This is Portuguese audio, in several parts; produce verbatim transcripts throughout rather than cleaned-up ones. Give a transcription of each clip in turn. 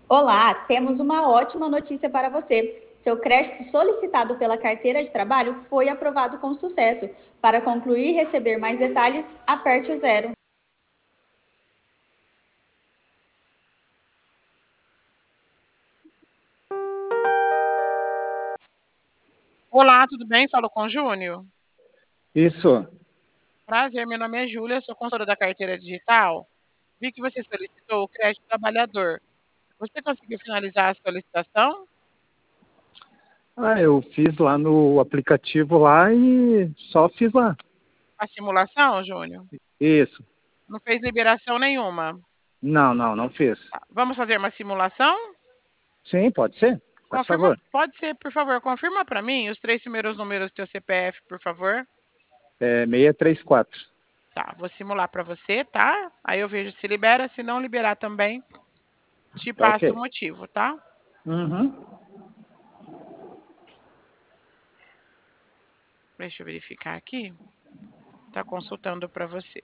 Olá, temos uma ótima notícia para você. Seu crédito solicitado pela carteira de trabalho foi aprovado com sucesso. Para concluir e receber mais detalhes, aperte o zero. Olá, tudo bem? Falo com o Júnior. Isso. Prazer, meu nome é Júlia, sou consultora da carteira digital. Vi que você solicitou o crédito trabalhador. Você conseguiu finalizar a solicitação? Ah, eu fiz lá no aplicativo lá e só fiz lá. A simulação, Júnior? Isso. Não fez liberação nenhuma. Não, não, não fiz. Tá, vamos fazer uma simulação? Sim, pode ser? Faz Confirma, favor. pode ser, por favor, confirma para mim os três primeiros números do teu C P F, por favor. É seis três quatro. Tá, vou simular para você, tá? Aí eu vejo se libera, se não liberar também, te Tá passo o ok. motivo, tá? Uhum. Deixa eu verificar aqui. Tá consultando para você.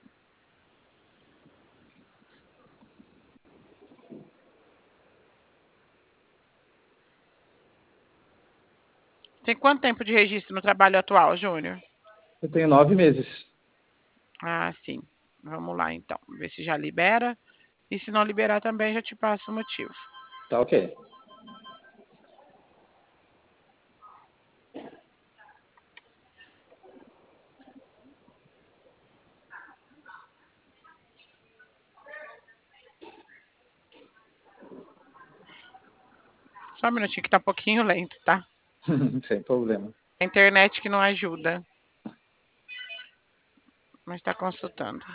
Tem quanto tempo de registro no trabalho atual, Júnior? Eu tenho nove meses. Ah, sim. Vamos lá, então. Ver se já libera. E se não liberar também, já te passo o motivo. Tá ok. Só um minutinho que tá um pouquinho lento, tá? Sem problema. A internet que não ajuda. Mas tá consultando.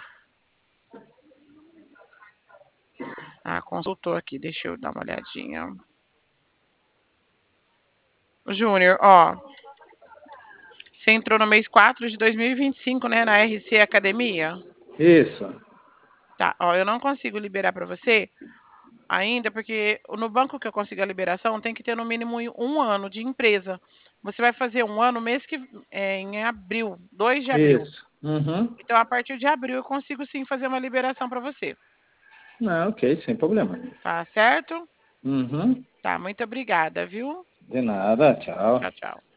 Ah, consultou aqui. Deixa eu dar uma olhadinha. Júnior, ó. Você entrou no mês quatro de dois mil e vinte e cinco, né? Na R C Academia. Isso. Tá, ó. Eu não consigo liberar para você ainda, porque no banco que eu consigo a liberação tem que ter no mínimo um ano de empresa. Você vai fazer um ano mês que é, em abril, dois de abril. Isso. Uhum. Então, a partir de abril, eu consigo sim fazer uma liberação para você. Não, ok, sem problema. Tá certo? Uhum. Tá, muito obrigada, viu? De nada, tchau. Tchau, tchau.